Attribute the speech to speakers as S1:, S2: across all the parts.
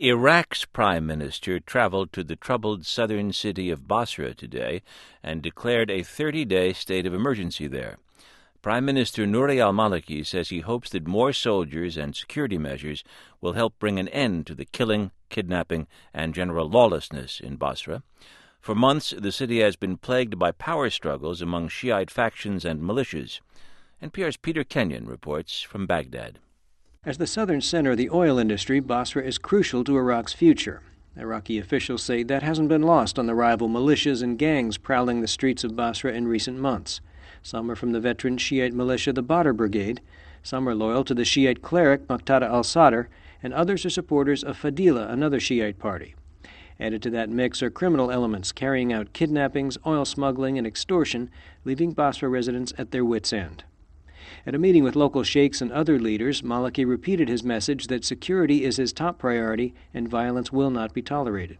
S1: Iraq's prime minister traveled to the troubled southern city of Basra today and declared a 30-day state of emergency there. Prime Minister Nouri al-Maliki says he hopes that more soldiers and security measures will help bring an end to the killing, kidnapping, and general lawlessness in Basra. For months, the city has been plagued by power struggles among Shiite factions and militias. NPR's Peter Kenyon reports from Baghdad.
S2: As the southern center of the oil industry, Basra is crucial to Iraq's future. Iraqi officials say that hasn't been lost on the rival militias and gangs prowling the streets of Basra in recent months. Some are from the veteran Shiite militia, the Badr Brigade. Some are loyal to the Shiite cleric Muqtada al-Sadr, and others are supporters of Fadila, another Shiite party. Added to that mix are criminal elements carrying out kidnappings, oil smuggling, and extortion, leaving Basra residents at their wits' end. At a meeting with local sheikhs and other leaders, Maliki repeated his message that security is his top priority and violence will not be tolerated.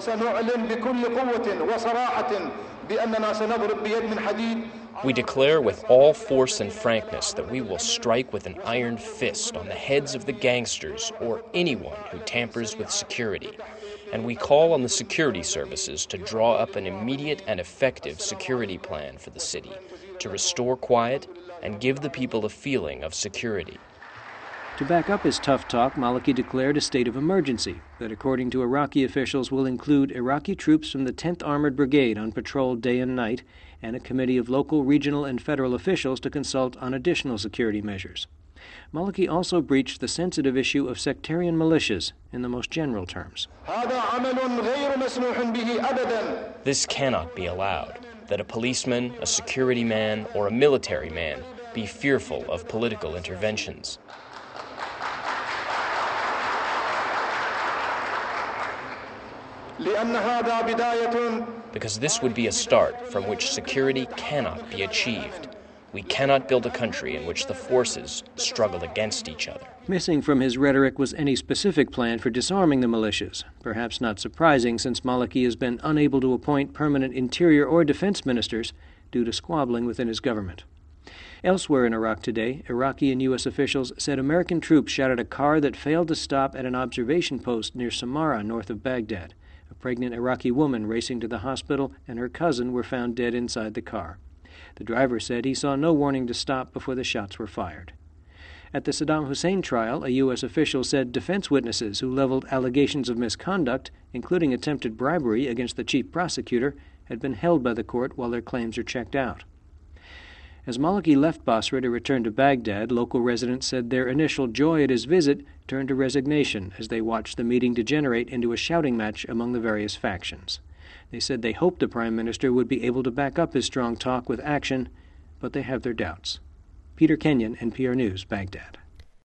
S3: We declare with all force and frankness that we will strike with an iron fist on the heads of the gangsters or anyone who tampers with security. And we call on the security services to draw up an immediate and effective security plan for the city to restore quiet and give the people a feeling of security.
S2: To back up his tough talk, Maliki declared a state of emergency that, according to Iraqi officials, will include Iraqi troops from the 10th Armored Brigade on patrol day and night, and a committee of local, regional, and federal officials to consult on additional security measures. Maliki also breached the sensitive issue of sectarian militias in the most general terms.
S3: This cannot be allowed, that a policeman, a security man, or a military man be fearful of political interventions. Because this would be a start from which security cannot be achieved. We cannot build a country in which the forces struggle against each other.
S2: Missing from his rhetoric was any specific plan for disarming the militias, perhaps not surprising since Maliki has been unable to appoint permanent interior or defense ministers due to squabbling within his government. Elsewhere in Iraq today, Iraqi and U.S. officials said American troops shot at a car that failed to stop at an observation post near Samarra, north of Baghdad. A pregnant Iraqi woman racing to the hospital and her cousin were found dead inside the car. The driver said he saw no warning to stop before the shots were fired. At the Saddam Hussein trial, a U.S. official said defense witnesses who leveled allegations of misconduct, including attempted bribery against the chief prosecutor, had been held by the court while their claims are checked out. As Maliki left Basra to return to Baghdad, local residents said their initial joy at his visit turned to resignation as they watched the meeting degenerate into a shouting match among the various factions. They said they hoped the prime minister would be able to back up his strong talk with action, but they have their doubts. Peter Kenyon, NPR News, Baghdad.